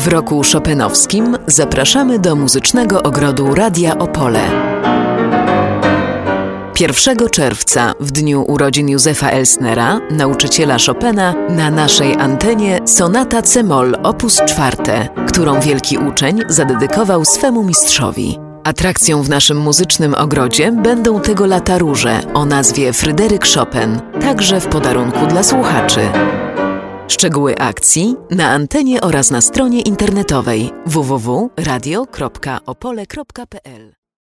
W roku chopinowskim zapraszamy do muzycznego ogrodu Radia Opole. 1 czerwca, w dniu urodzin Józefa Elsnera, nauczyciela Chopina, na naszej antenie sonata c-moll op. 4, którą wielki uczeń zadedykował swemu mistrzowi. Atrakcją w naszym muzycznym ogrodzie będą tego lata róże o nazwie Fryderyk Chopin, także w podarunku dla słuchaczy. Szczegóły akcji na antenie oraz na stronie internetowej www.radio.opole.pl.